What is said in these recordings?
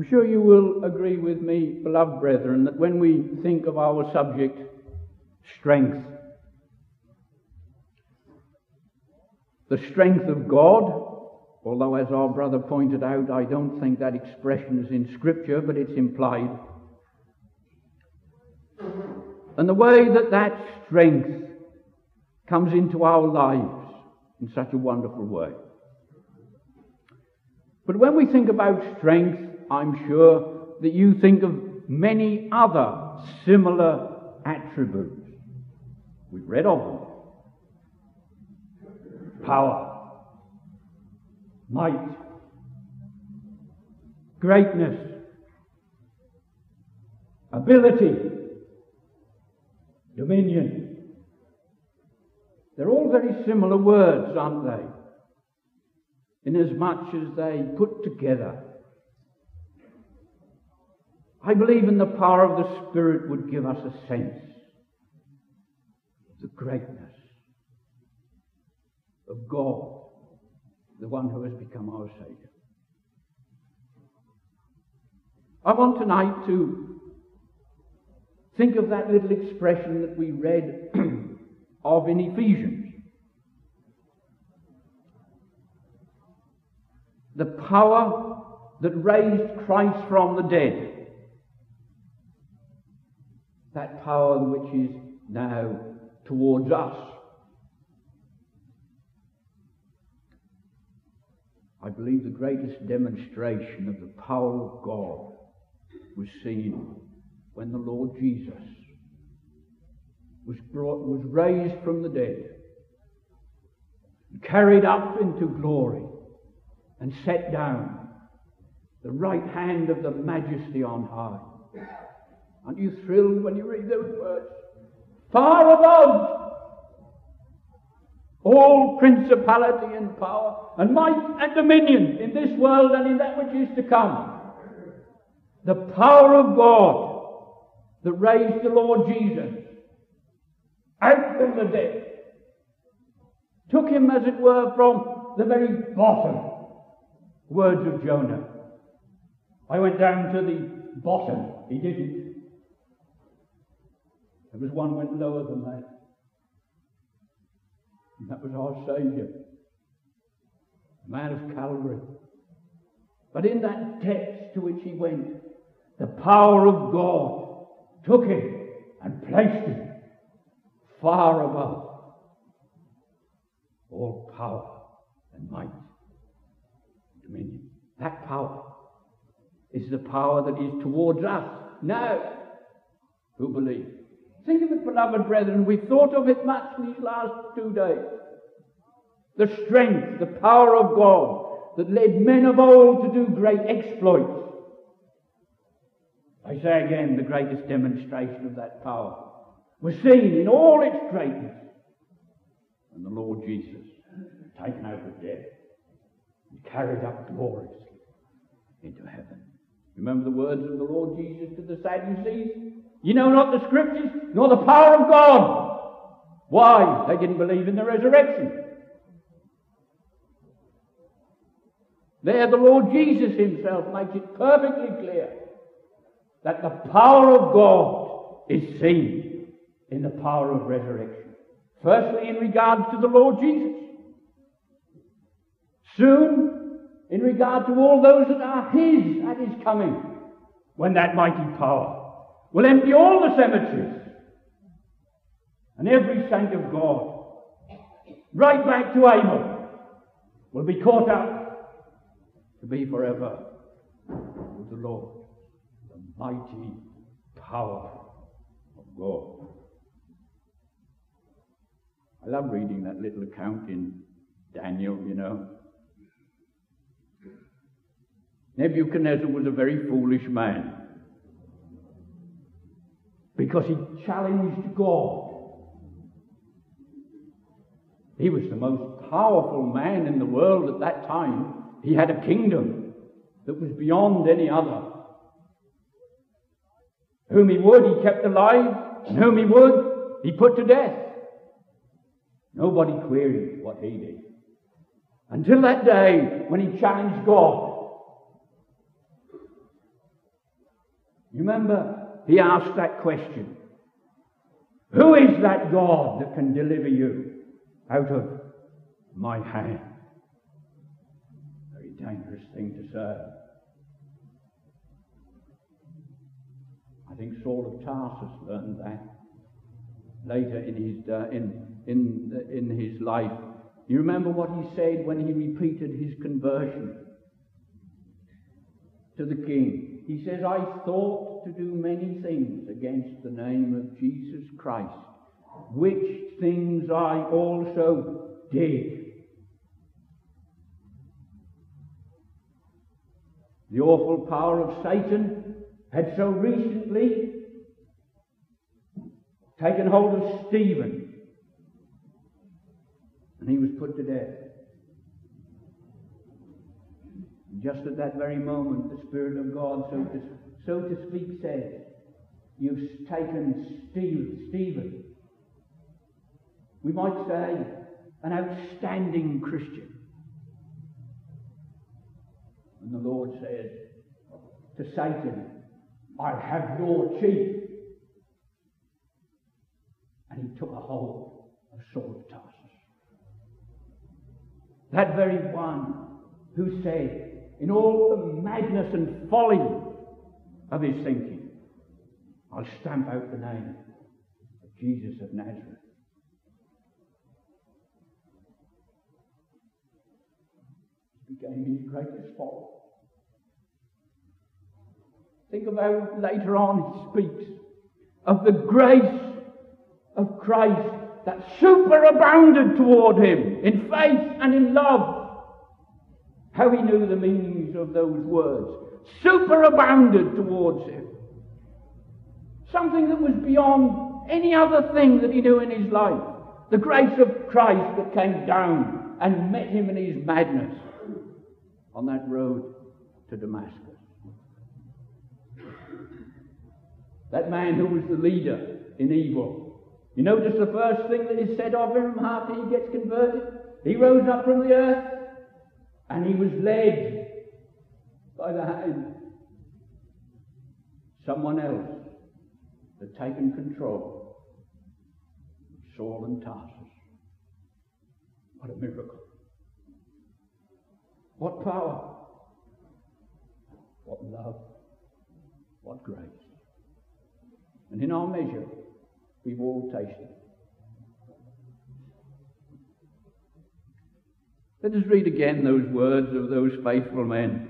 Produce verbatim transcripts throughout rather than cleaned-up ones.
I'm sure you will agree with me, beloved brethren, that when we think of our subject, strength, the strength of God, although as our brother pointed out, I don't think that expression is in Scripture, but it's implied. And the way that that strength comes into our lives in such a wonderful way. But when we think about strength, I'm sure that you think of many other similar attributes. We've read of them. Power, might, greatness, ability, dominion. They're all very similar words, aren't they? Inasmuch as they put together. I believe in the power of the Spirit would give us a sense of the greatness of God, the one who has become our Saviour. I want tonight to think of that little expression that we read of in Ephesians. The power that raised Christ from the dead. That power which is now towards us. I believe the greatest demonstration of the power of God was seen when the Lord Jesus was brought, was raised from the dead, carried up into glory, and set down the right hand of the Majesty on high. Aren't you thrilled when you read those words? Far above all principality and power and might and dominion in this world and in that which is to come. The power of God that raised the Lord Jesus out from the dead, took him, as it were, from the very bottom. Words of Jonah. I went down to the bottom. He didn't. There was one went lower than that. And that was our Saviour, the man of Calvary. But in that depth to which he went, the power of God took him and placed him far above all power and might and dominion. That power is the power that is towards us now who believe. Think of it, beloved brethren. We've thought of it much these last two days. The strength, the power of God that led men of old to do great exploits. I say again, the greatest demonstration of that power was seen in all its greatness when the Lord Jesus, taken out of death, and carried up gloriously into heaven. Remember the words of the Lord Jesus to the Sadducees? You know not the Scriptures, nor the power of God. Why? They didn't believe in the resurrection. There the Lord Jesus himself makes it perfectly clear that the power of God is seen in the power of resurrection. Firstly, in regards to the Lord Jesus. Soon, in regard to all those that are his at his coming, when that mighty power will empty all the cemeteries, and every saint of God, right back to Abel, will be caught up to be forever with the Lord, the mighty power of God. I love reading that little account in Daniel, you know. Nebuchadnezzar was a very foolish man because he challenged God. He was the most powerful man in the world at that time. He had a kingdom that was beyond any other. Whom he would, he kept alive, and whom he would, he put to death. Nobody queried what he did. Until that day when he challenged God. You remember, he asked that question. Who is that God that can deliver you out of my hand? Very dangerous thing to say. I think Saul of Tarsus learned that later in his uh, in in in his life. You remember what he said when he repeated his conversion to the king. He says, I thought to do many things against the name of Jesus Christ, which things I also did. The awful power of Satan had so recently taken hold of Stephen, and he was put to death. And just at that very moment, the Spirit of God, so to, so to speak, said, you've taken Stephen, we might say an outstanding Christian. And the Lord said to Satan, I'll have your chief. And he took a hold of Saul of Tarsus. That very one who said, in all the madness and folly of his thinking, I'll stamp out the name of Jesus of Nazareth. It became his greatest fault. Think about later on he speaks of the grace of Christ that superabounded toward him in faith and in love. How he knew the meanings of those words. Superabounded towards him. Something that was beyond any other thing that he knew in his life. The grace of Christ that came down and met him in his madness on that road to Damascus. That man who was the leader in evil. You notice the first thing that is said of him after he gets converted? He rose up from the earth and he was led by the hand. Someone else had taken control of Saul and Tarsus. What a miracle. What power. What love. What grace. And in our measure, we've all tasted. Let us read again those words of those faithful men.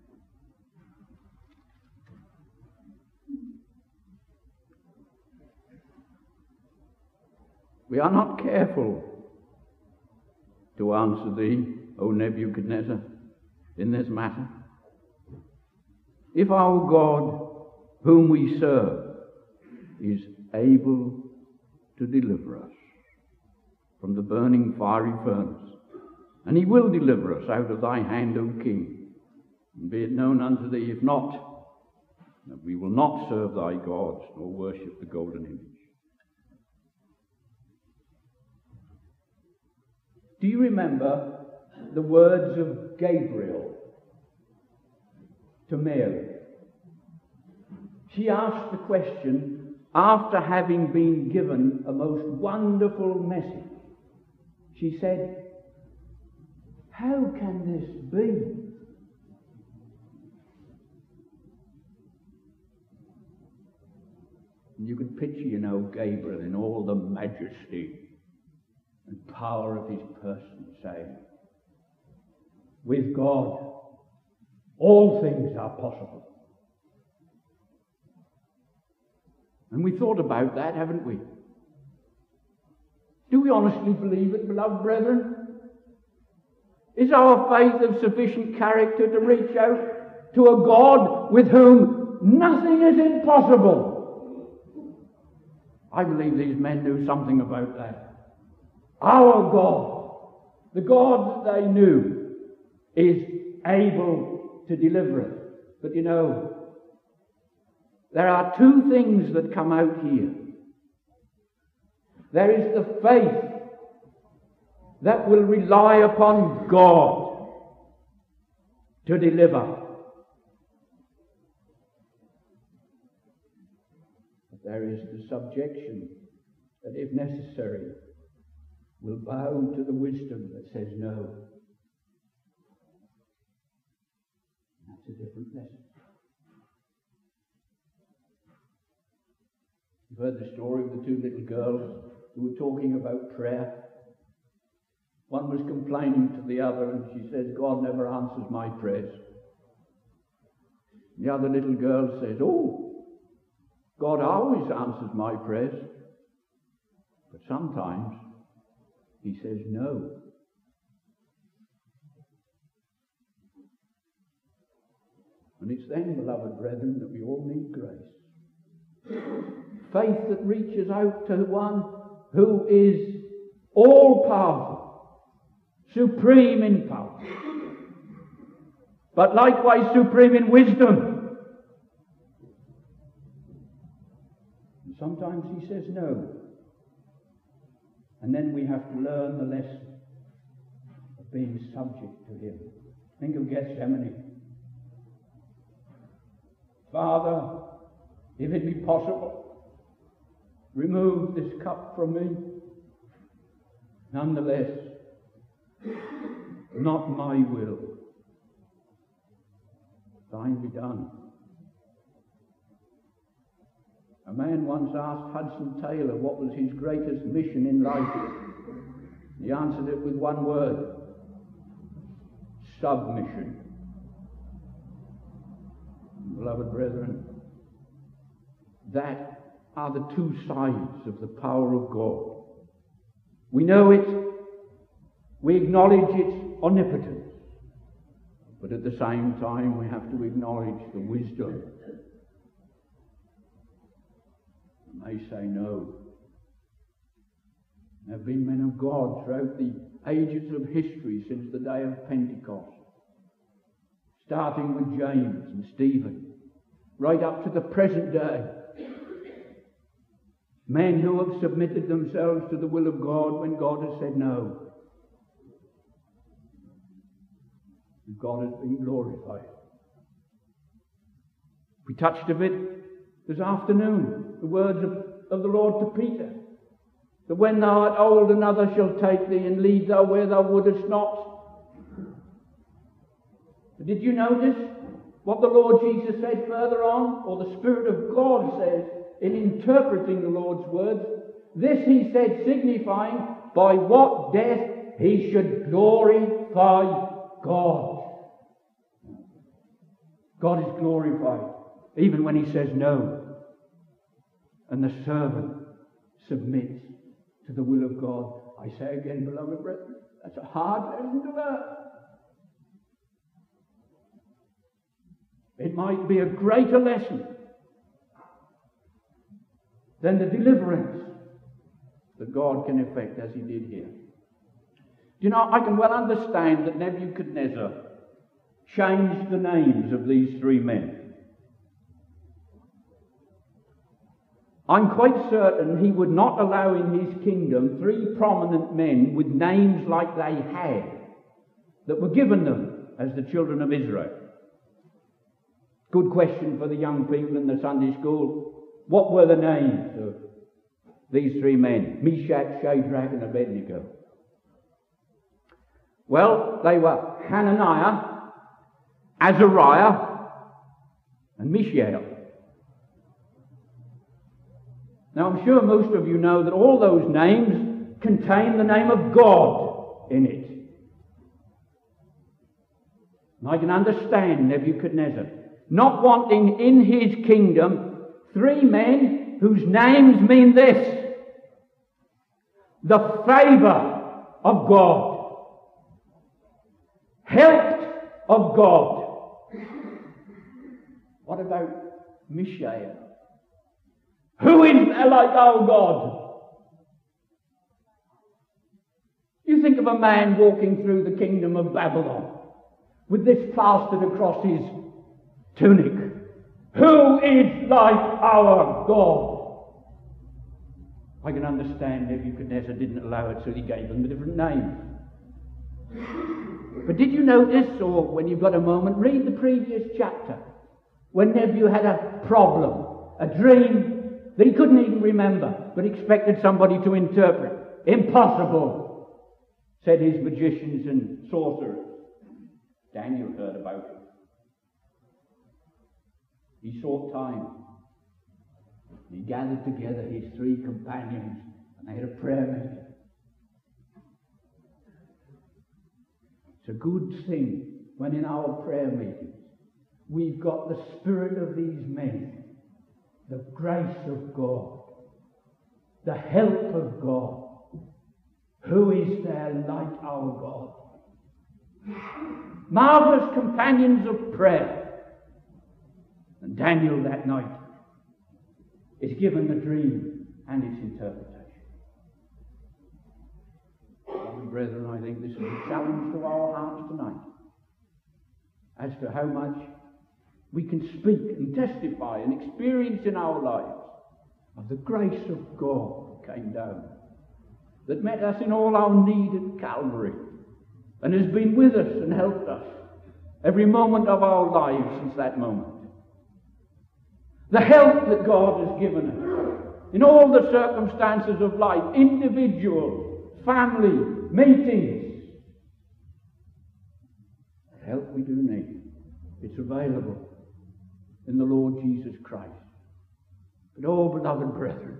We are not careful to answer thee, O Nebuchadnezzar, in this matter. If our God, whom we serve, is able to deliver us from the burning fiery furnace, and he will deliver us out of thy hand, O King. And be it known unto thee, if not, that we will not serve thy gods, nor worship the golden image. Do you remember the words of Gabriel to Mary? She asked the question after having been given a most wonderful message. She said, how can this be? And you could picture, you know, Gabriel in all the majesty and power of his person saying, with God, all things are possible. And we thought about that, haven't we? Do we honestly believe it, beloved brethren? Is our faith of sufficient character to reach out to a God with whom nothing is impossible? I believe these men knew something about that. Our God, the God that they knew, is able to deliver us. But you know, there are two things that come out here. There is the faith that will rely upon God to deliver. But there is the subjection that, if necessary, will bow to the wisdom that says no. That's a different lesson. You've heard the story of the two little girls who were talking about prayer. One was complaining to the other, and she says, God never answers my prayers. The other little girl says, oh, God always answers my prayers. But sometimes he says no. And it's then, beloved brethren, that we all need grace. Faith that reaches out to one who is all-powerful, supreme in power, but likewise supreme in wisdom. And sometimes he says no. And then we have to learn the lesson of being subject to him. Think of Gethsemane. Father, if it be possible, remove this cup from me. Nonetheless, not my will, thine be done. A man once asked Hudson Taylor what was his greatest mission in life. He answered it with one word: submission. Beloved brethren, that are the two sides of the power of God. We know it, we acknowledge its omnipotence, but at the same time we have to acknowledge the wisdom. And they say no. There have been men of God throughout the ages of history since the day of Pentecost, starting with James and Stephen, right up to the present day. Men who have submitted themselves to the will of God when God has said no. And God has been glorified. We touched a bit this afternoon, the words of, of the Lord to Peter, that when thou art old, another shall take thee and lead thou where thou wouldest not. But did you notice what the Lord Jesus said further on, or the Spirit of God says in interpreting the Lord's words? This he said, signifying by what death he should glorify God. God is glorified even when he says no, and the servant submits to the will of God. I say again, beloved brethren, that's a hard lesson to learn. It might be a greater lesson than the deliverance that God can effect as he did here. You know, I can well understand that Nebuchadnezzar changed the names of these three men. I'm quite certain he would not allow in his kingdom three prominent men with names like they had, that were given them as the children of Israel. Good question for the young people in the Sunday school. What were the names of these three men? Meshach, Shadrach, and Abednego. Well, they were Hananiah, Azariah, and Mishael. Now, I'm sure most of you know that all those names contain the name of God in it. And I can understand Nebuchadnezzar not wanting in his kingdom three men whose names mean this: the favour of God, helped of God. What about Mishael? Who is there like our God? You think of a man walking through the kingdom of Babylon with this plastered across his tunic. Who is like our God? I can understand Nebuchadnezzar didn't allow it, so he gave them a different name. But did you notice, or when you've got a moment, read the previous chapter, when Nebu had a problem, a dream that he couldn't even remember, but expected somebody to interpret. Impossible, said his magicians and sorcerers. Daniel heard about it. He sought time. He gathered together his three companions and they had a prayer meeting. It's a good thing when in our prayer meetings we've got the spirit of these men, the grace of God, the help of God. Who is there like our God? Marvelous companions of prayer. And Daniel that night is given the dream and its interpretation. Lovely brethren, I think this is a challenge to our hearts tonight as to how much we can speak and testify and experience in our lives of the grace of God that came down, that met us in all our need at Calvary and has been with us and helped us every moment of our lives since that moment. The help that God has given us in all the circumstances of life, individual, family, meetings. The help we do need. It's available in the Lord Jesus Christ. But oh, beloved brethren,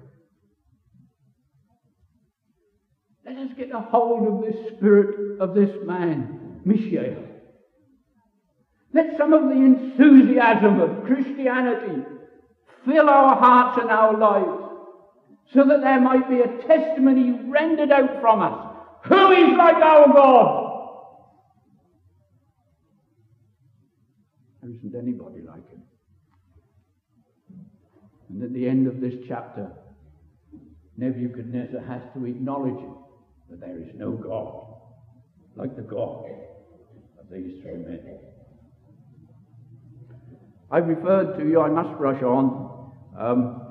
let us get a hold of this spirit of this man, Mishael. Let some of the enthusiasm of Christianity fill our hearts and our lives, so that there might be a testimony rendered out from us. Who is like our God? There isn't anybody like him. And at the end of this chapter, Nebuchadnezzar has to acknowledge it, that there is no God like the God of these three men. I've referred to you, I must rush on. Um,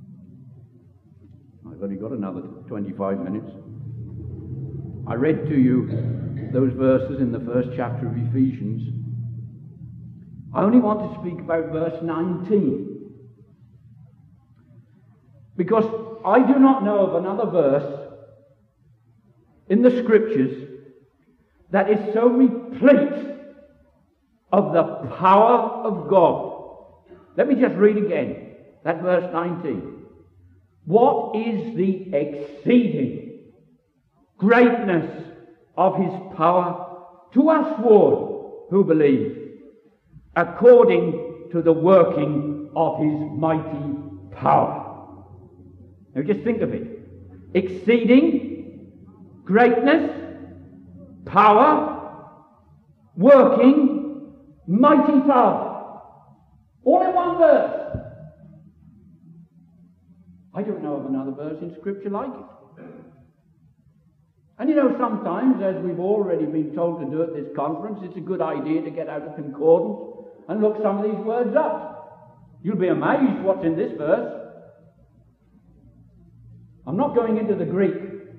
I've only got another twenty-five minutes. I read to you those verses in the first chapter of Ephesians. I only want to speak about verse nineteen, because I do not know of another verse in the Scriptures that is so replete of the power of God. Let me just read again that verse nineteen. What is the exceeding greatness of his power to usward who believe, according to the working of his mighty power? Now just think of it. Exceeding greatness, power, working, mighty power. All in one verse. I don't know of another verse in Scripture like it. And you know, sometimes, as we've already been told to do at this conference, it's a good idea to get out a concordance and look some of these words up. You'll be amazed what's in this verse. I'm not going into the Greek.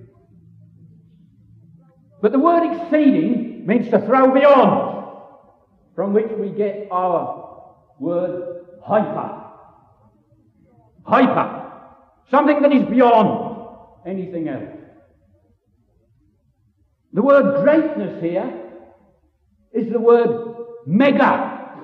But the word exceeding means to throw beyond, from which we get our word hyper. Hyper. Something that is beyond anything else. The word greatness here is the word mega.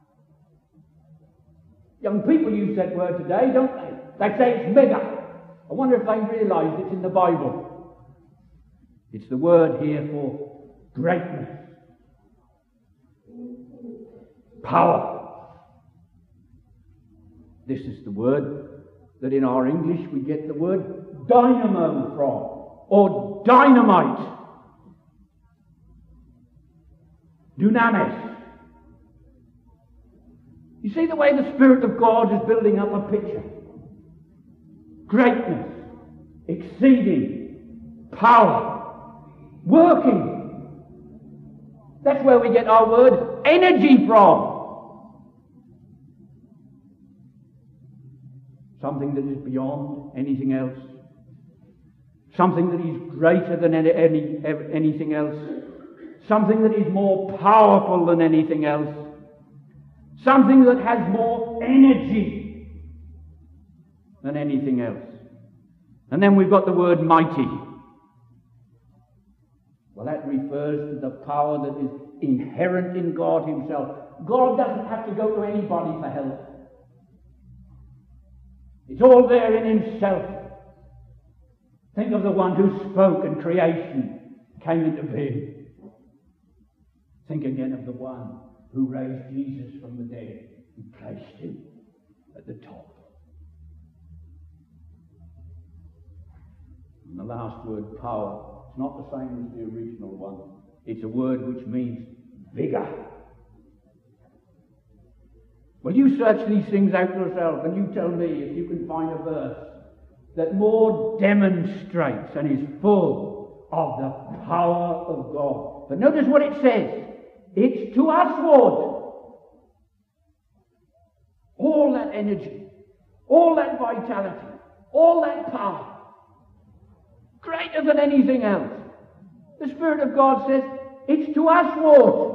Young people use that word today, don't they? They say it's mega. I wonder if they realise it's in the Bible. It's the word here for greatness. Power. This is the word that in our English we get the word dynamo from, or dynamite. Dunamis. You see the way the Spirit of God is building up a picture. Greatness, exceeding, power, working. That's where we get our word energy from. Something that is beyond anything else. Something that is greater than any, any, anything else. Something that is more powerful than anything else. Something that has more energy. than anything else. And then we've got the word mighty. Well, that refers to the power that is inherent in God himself. God doesn't have to go to anybody for help. It's all there in himself. Think of the one who spoke and creation came into being. Think again of the one who raised Jesus from the dead and placed him at the top. And the last word, power, it's not the same as the original one. It's a word which means vigour. Well, you search these things out yourself, and you tell me if you can find a verse that more demonstrates and is full of the power of God. But notice what it says. It's to usward. All that energy, all that vitality, all that power, greater than anything else. The Spirit of God says, it's to usward.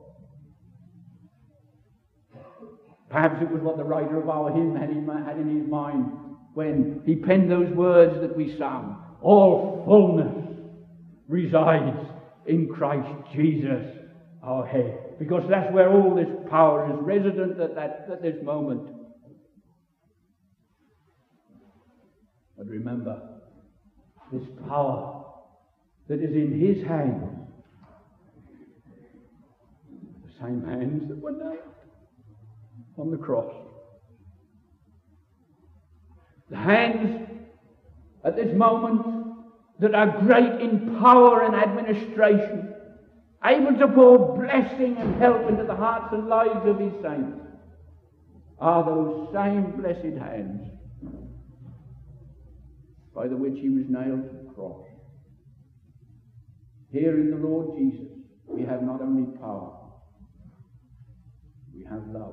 Perhaps it was what the writer of our hymn had in, had in his mind when he penned those words that we sung. All fullness resides in Christ Jesus, our head. Because that's where all this power is resident at, that, at this moment. But remember, this power that is in his hands, the same hands that were nailed on the cross. The hands at this moment that are great in power and administration, able to pour blessing and help into the hearts and lives of his saints, are those same blessed hands by the which he was nailed to the cross. Here in the Lord Jesus, we have not only power, we have love.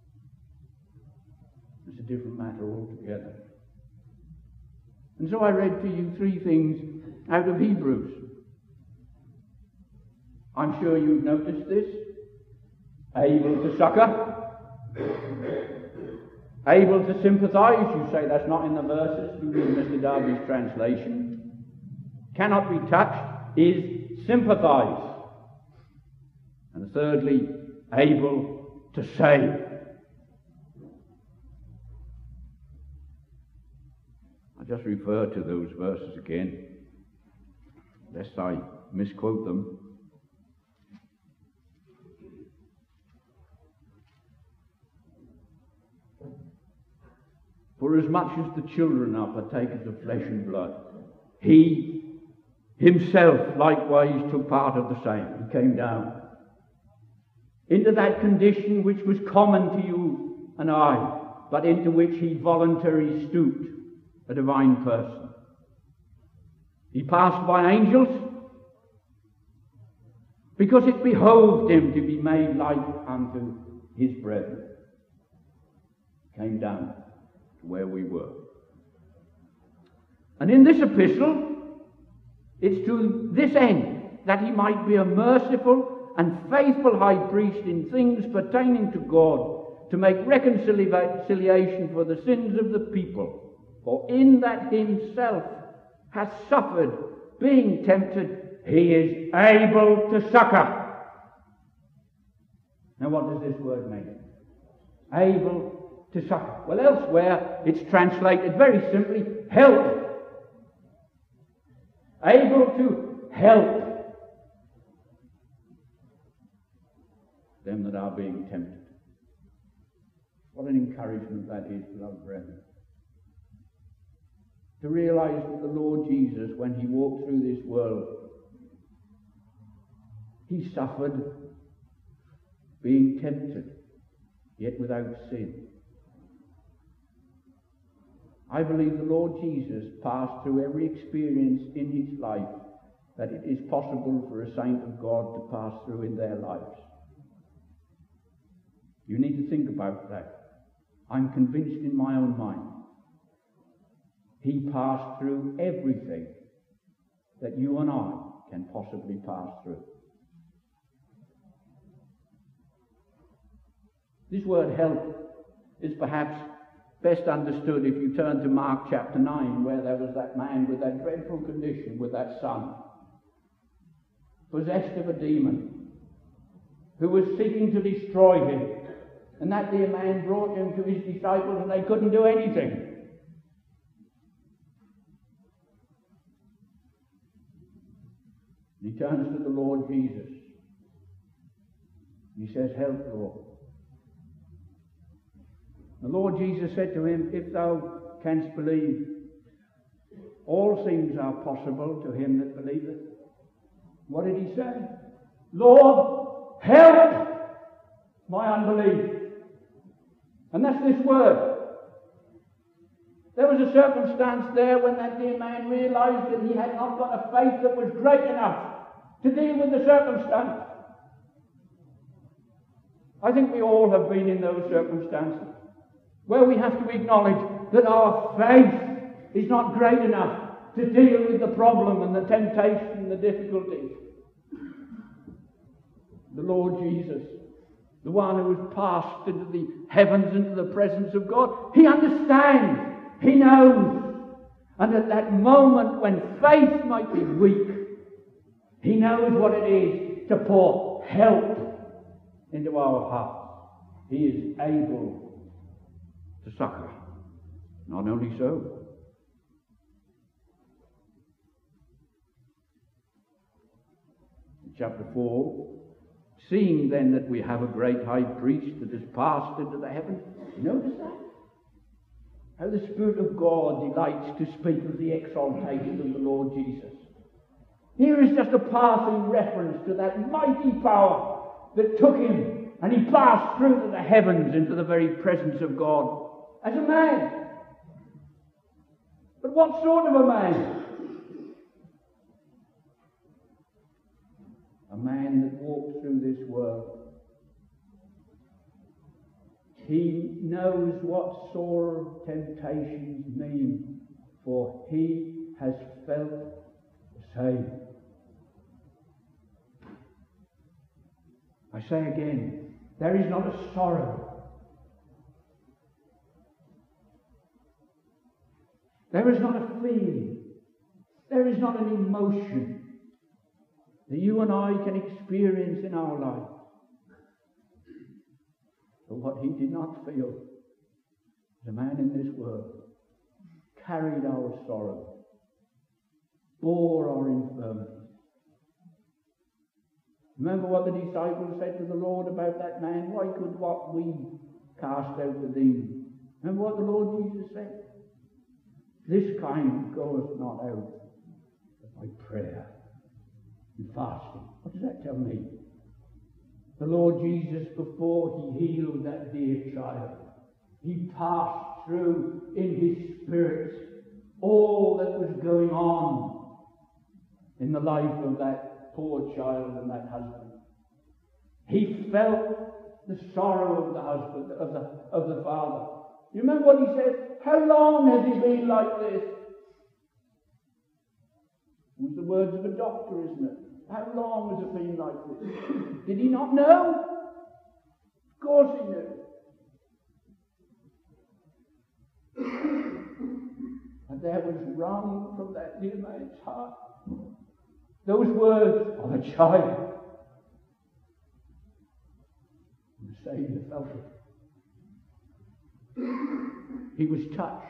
It's a different matter altogether. And so I read to you three things out of Hebrews. I'm sure you've noticed this. Able to succor. Able to sympathize. You say that's not in the verses. You read Mister Darby's translation. Cannot be touched is sympathize. And thirdly, able to save. I just refer to those verses again, lest I misquote them. For as much as the children are partakers of flesh and blood, he himself likewise took part of the same. He came down into that condition which was common to you and I, but into which he voluntarily stooped, a divine person. He passed by angels because it behoved him to be made like unto his brethren. Came down to where we were. And in this epistle, it's to this end, that he might be a merciful and faithful high priest in things pertaining to God, to make reconciliation for the sins of the people. For in that himself hath suffered, being tempted, he is able to succor. Now what does this word mean? Able to succor. Well, elsewhere it's translated very simply, help. Able to help them that are being tempted. What an encouragement that is, beloved brethren. To realize that the Lord Jesus, when he walked through this world, he suffered being tempted, yet without sin. I believe the Lord Jesus passed through every experience in his life that it is possible for a saint of God to pass through in their lives. You need to think about that. I'm convinced in my own mind. He passed through everything that you and I can possibly pass through. This word help is perhaps best understood if you turn to Mark chapter nine, where there was that man with that dreadful condition with that son, possessed of a demon, who was seeking to destroy him. And that dear man brought him to his disciples and they couldn't do anything. He turns to the Lord Jesus. He says, "Help, Lord." The Lord Jesus said to him, "If thou canst believe, all things are possible to him that believeth." What did he say? "Lord, help my unbelief." And that's this word. There was a circumstance there when that dear man realized that he had not got a faith that was great enough to deal with the circumstance. I think we all have been in those circumstances where we have to acknowledge that our faith is not great enough to deal with the problem and the temptation and the difficulties. The Lord Jesus, the one who has passed into the heavens, into the presence of God, he understands, he knows. And at that moment when faith might be weak, he knows what it is to pour help into our hearts. He is able to succor. Not only so, in chapter four, seeing then that we have a great high priest that has passed into the heavens. Notice that? How the Spirit of God delights to speak of the exaltation of the Lord Jesus. Here is just a passing reference to that mighty power that took him and he passed through to the heavens into the very presence of God as a man. But what sort of a man? A man that walks through this world. He knows what sore temptations mean, for he has felt the same. I say again, there is not a sorrow, there is not a feeling, there is not an emotion that you and I can experience in our life. But what he did not feel, the man in this world, carried our sorrow, bore our infirmities. Remember what the disciples said to the Lord about that man? Why could what we cast out the demon? Remember what the Lord Jesus said? This kind goeth not out but by prayer and fasting. What does that tell me? The Lord Jesus, before he healed that dear child, he passed through in his spirit all that was going on in the life of that poor child and that husband. He felt the sorrow of the husband, of the, of the father. You remember what he said? How long has he been like this? It was the words of a doctor, isn't it? How long has it been like this? Did he not know? Of course he knew. And there was wrung from that dear man's heart those words of a child. And the Saviour felt it. He was touched.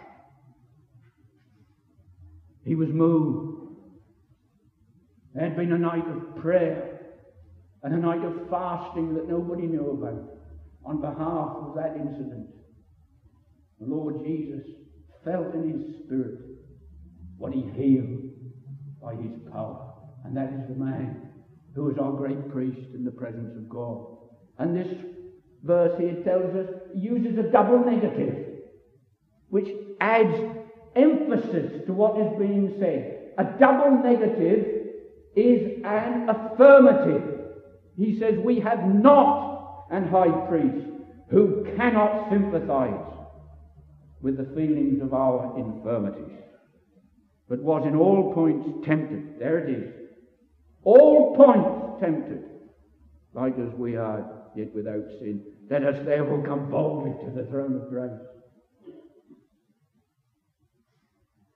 He was moved. There had been a night of prayer and a night of fasting that nobody knew about on behalf of that incident. The Lord Jesus felt in his spirit what he healed by his power. And that is the man who is our great priest in the presence of God. And this verse here tells us, uses a double negative, which adds emphasis to what is being said. A double negative is an affirmative. He says, we have not an high priest who cannot sympathize with the feelings of our infirmities, but was in all points tempted. There it is. All points tempted, like as we are, yet without sin. Let us therefore come boldly to the throne of grace.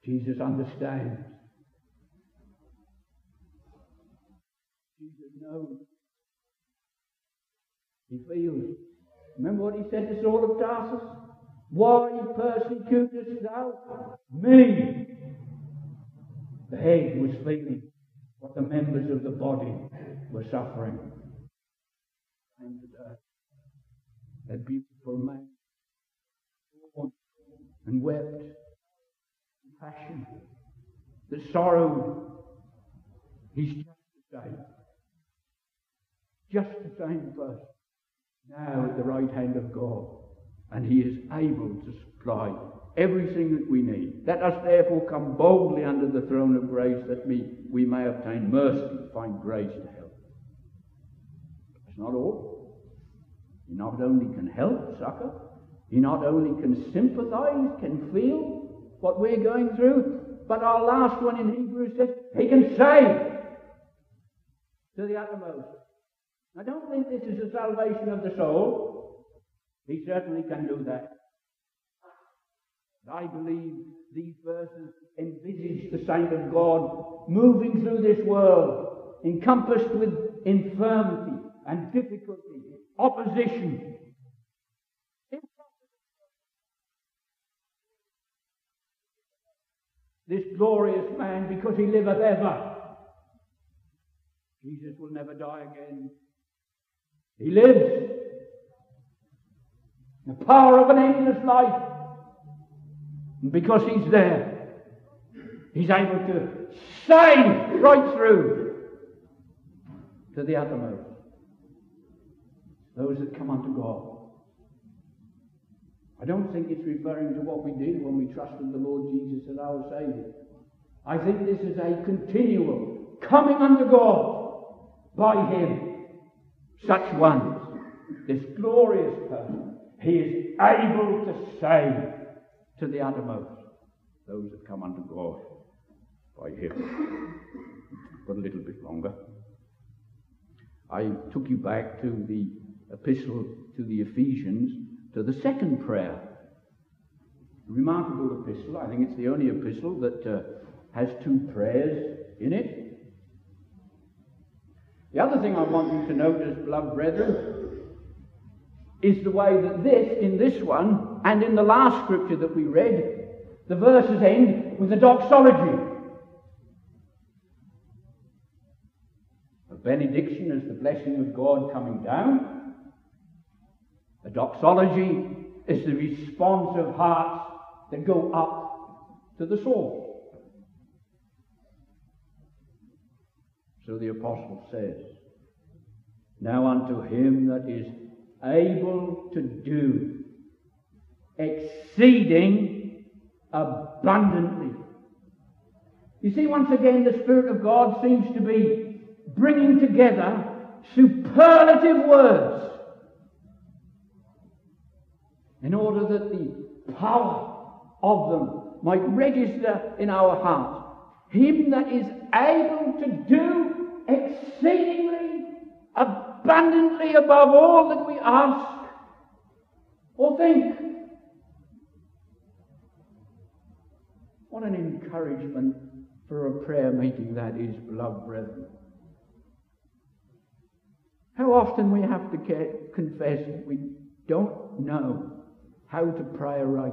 Jesus understands. Jesus knows. He feels. Remember what he said to Saul of Tarsus? Why persecutest thou me? The head was feeling what the members of the body were suffering. And today, that beautiful man mourned and wept, compassion, the sorrow. He's just the same. Just the same person. Now at the right hand of God. And he is able to supply everything that we need. Let us therefore come boldly under the throne of grace, that we, we may obtain mercy and find grace to help. That's not all. He not only can help, succor, he not only can sympathize, can feel what we're going through, but our last one in Hebrews says he can save to the uttermost. I don't think this is the salvation of the soul. He certainly can do that. I believe these verses envisage the saint of God moving through this world, encompassed with infirmity and difficulty, opposition. This glorious man, because he liveth ever. Jesus will never die again. He lives. The power of an endless life. And because he's there, he's able to save right through to the uttermost those that come unto God. I don't think it's referring to what we did when we trusted the Lord Jesus as our Saviour. I think this is a continual coming unto God by Him. Such ones, this glorious person, He is able to save to the uttermost those that come unto God by Him. But a little bit longer. I took you back to the epistle to the Ephesians, to the second prayer. A remarkable epistle. I think it's the only epistle that uh, has two prayers in it. The other thing I want you to notice, beloved brethren, is the way that this, in this one, and in the last scripture that we read, the verses end with a doxology. A benediction is the blessing of God coming down. A doxology is the response of hearts that go up to the source. So the apostle says, now unto him that is able to do exceeding abundantly. You see, once again, the Spirit of God seems to be bringing together superlative words in order that the power of them might register in our hearts. Him that is able to do exceedingly abundantly above all that we ask or think. What an encouragement for a prayer meeting that is, beloved brethren. How often we have to ca- confess that we don't know how to pray aright.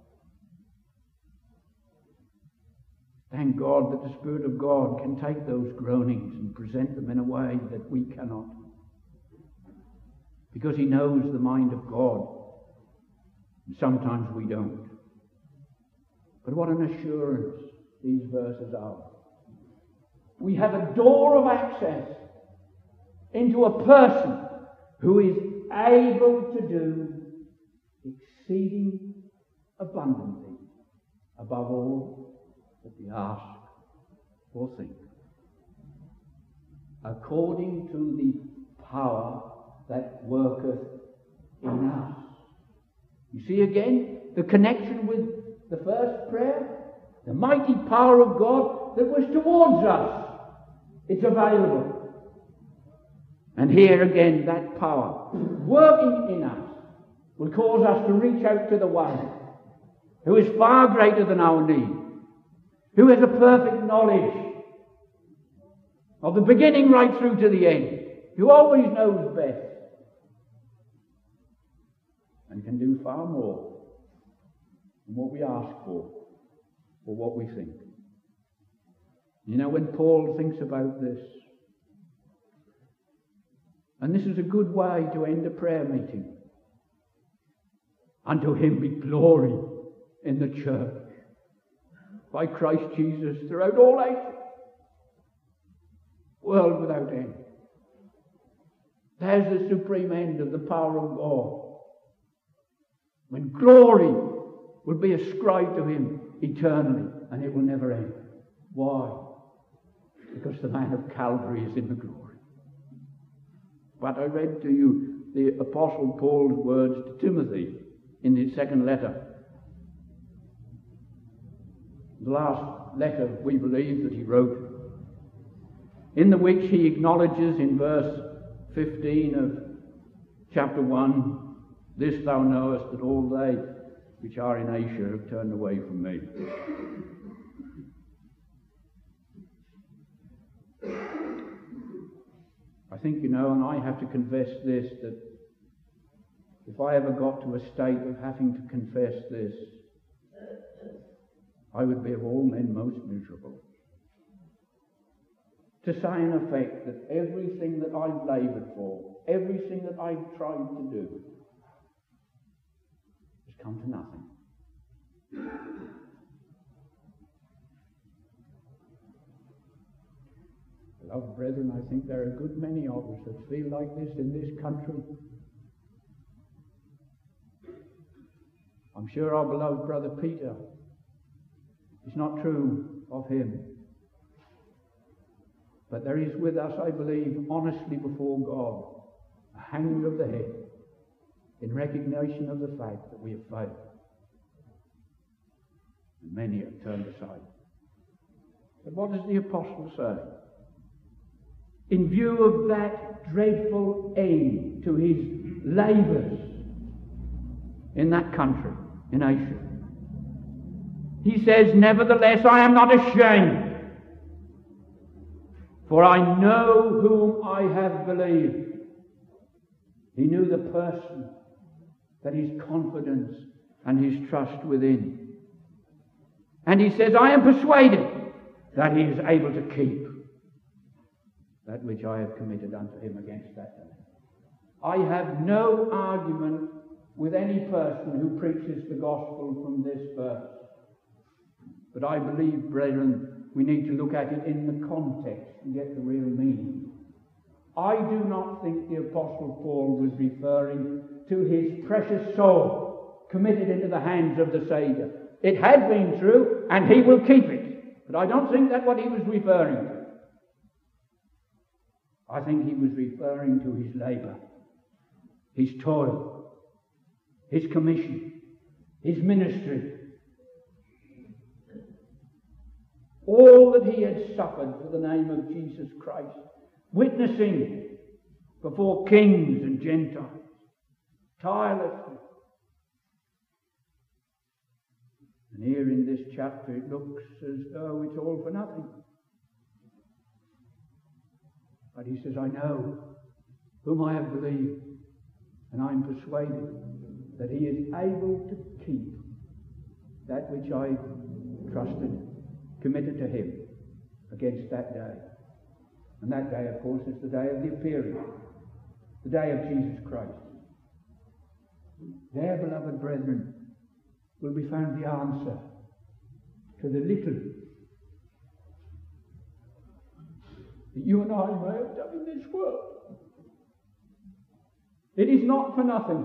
Thank God that the Spirit of God can take those groanings and present them in a way that we cannot. Because He knows the mind of God. And sometimes we don't. But what an assurance these verses are. We have a door of access into a person who is able to do exceeding abundantly above all that we ask or think, according to the power that worketh in us. You see again the connection with the first prayer, the mighty power of God that was towards us. It's available. And here again, that power working in us will cause us to reach out to the one who is far greater than our need who has a perfect knowledge of the beginning right through to the end, who always knows best and can do far more than what we ask for or what we think. You know, when Paul thinks about this, and this is a good way to end a prayer meeting, unto him be glory in the church by Christ Jesus throughout all ages, world without end. There's the supreme end of the power of God, when glory will be ascribed to him eternally, and it will never end. Why? Because the man of Calvary is in the glory. But I read to you the Apostle Paul's words to Timothy in his second letter. The last letter, we believe, that he wrote, in the which he acknowledges in verse fifteen of chapter one, this thou knowest, that all they which are in Asia have turned away from me. I think, you know, and I have to confess this, that if I ever got to a state of having to confess this, I would be of all men most miserable. To say in effect that everything that I've laboured for, everything that I've tried to do, has come to nothing. Beloved brethren, I think there are a good many of us that feel like this in this country. I'm sure our beloved brother Peter, it's not true of him. But there is with us, I believe, honestly before God, a hanging of the head in recognition of the fact that we have failed. And many have turned aside. But what does the apostle say? In view of that dreadful end to his labours in that country, in Asia, he says, nevertheless, I am not ashamed, for I know whom I have believed. He knew the person, that his confidence and his trust within. And he says, I am persuaded that he is able to keep that which I have committed unto him against that day. I have no argument with any person who preaches the gospel from this verse. But I believe, brethren, we need to look at it in the context and get the real meaning. I do not think the Apostle Paul was referring to his precious soul committed into the hands of the Saviour. It had been true, and he will keep it. But I don't think that's what he was referring to. I think he was referring to his labour, his toil, his commission, his ministry. All that he had suffered for the name of Jesus Christ, witnessing before kings and Gentiles, tirelessly. And here in this chapter it looks as though it's all for nothing. But he says, I know whom I have believed, and I am persuaded that he is able to keep that which I trusted, committed to him against that day. And that day, of course, is the day of the appearing, the day of Jesus Christ. There, beloved brethren, will be found the answer to the little that you and I may have done in this world. It is not for nothing.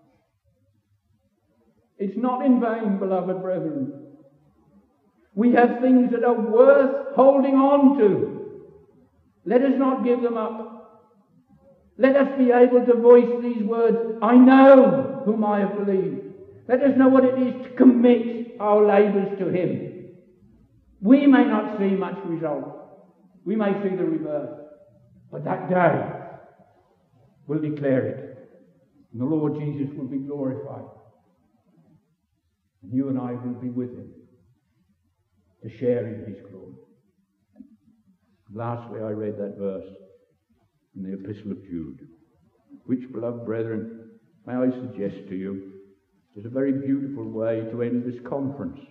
It's not in vain, beloved brethren. We have things that are worth holding on to. Let us not give them up. Let us be able to voice these words, I know whom I have believed. Let us know what it is to commit our labours to him. We may not see much result. We may see the reverse. But that day will declare it. And the Lord Jesus will be glorified. And you and I will be with him. to share in his glory. Lastly, I read that verse in the Epistle of Jude, which, beloved brethren, may I suggest to you, is a very beautiful way to end this conference.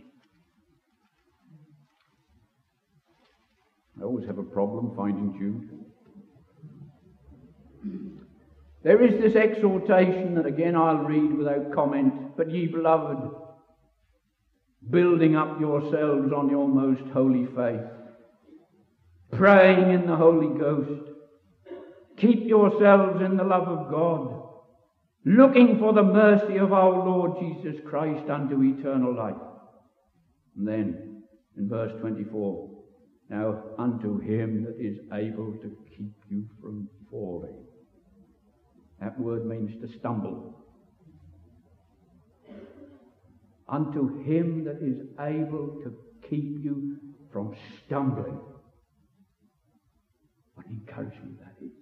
I always have a problem finding Jude. There is this exhortation that again I'll read without comment. But ye beloved, building up yourselves on your most holy faith, praying in the Holy Ghost, keep yourselves in the love of God, looking for the mercy of our Lord Jesus Christ unto eternal life. And then in verse twenty-four, now unto him that is able to keep you from falling. That word means to stumble. Unto him that is able to keep you from stumbling. What encouragement that is.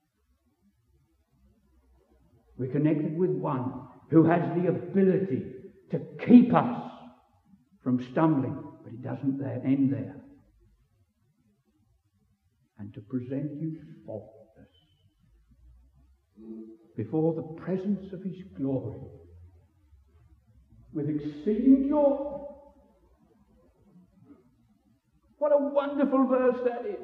We're connected with one who has the ability to keep us from stumbling, but it doesn't there, end there. And to present you faultless before the presence of his glory with exceeding joy. What a wonderful verse that is.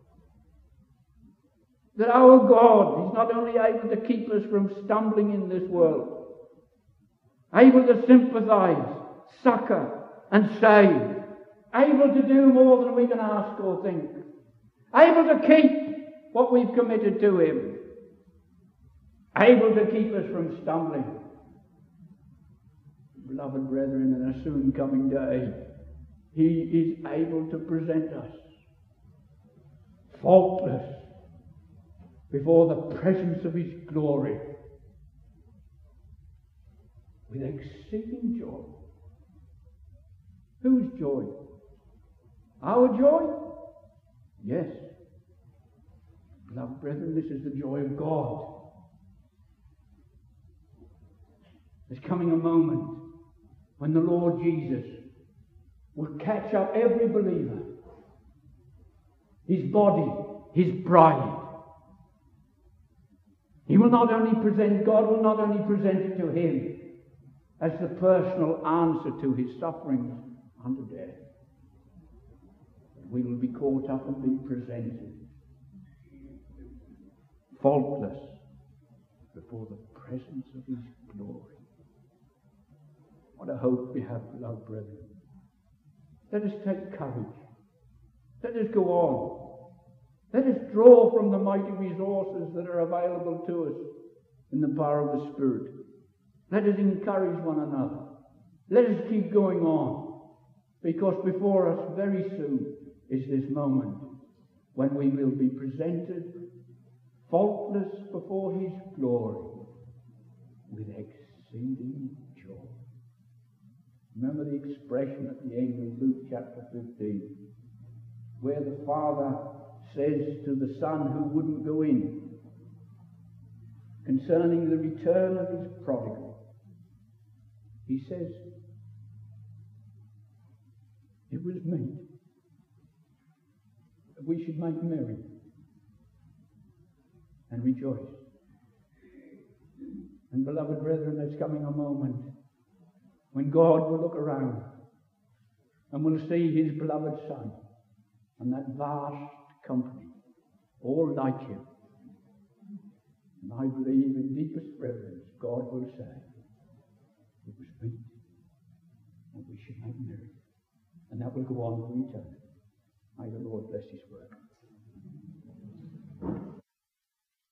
That our God is not only able to keep us from stumbling in this world, able to sympathize, succor, and save, able to do more than we can ask or think, able to keep what we've committed to him, able to keep us from stumbling. Beloved brethren, in a soon coming day, he is able to present us faultless before the presence of his glory with exceeding joy. Whose joy? Our joy? Yes. Beloved brethren, this is the joy of God. There's coming a moment when the Lord Jesus will catch up every believer, his body, his bride. He will not only present, God will not only present it to him as the personal answer to his sufferings unto death. We will be caught up and be presented faultless before the presence of his glory. What a hope we have, beloved brethren. Let us take courage. Let us go on. Let us draw from the mighty resources that are available to us in the power of the Spirit. Let us encourage one another. Let us keep going on, because before us very soon is this moment when we will be presented faultless before his glory with exceeding joy. Remember the expression at the end of Luke chapter fifteen, where the Father says to the Son who wouldn't go in, concerning the return of his prodigal, he says, it was meet that we should make merry and rejoice. And beloved brethren, there's coming a moment when God will look around and will see his beloved Son and that vast company, all like him. And I believe in deepest reverence God will say, it was meet that we should make merry. And that will go on for eternity. May the Lord bless his word.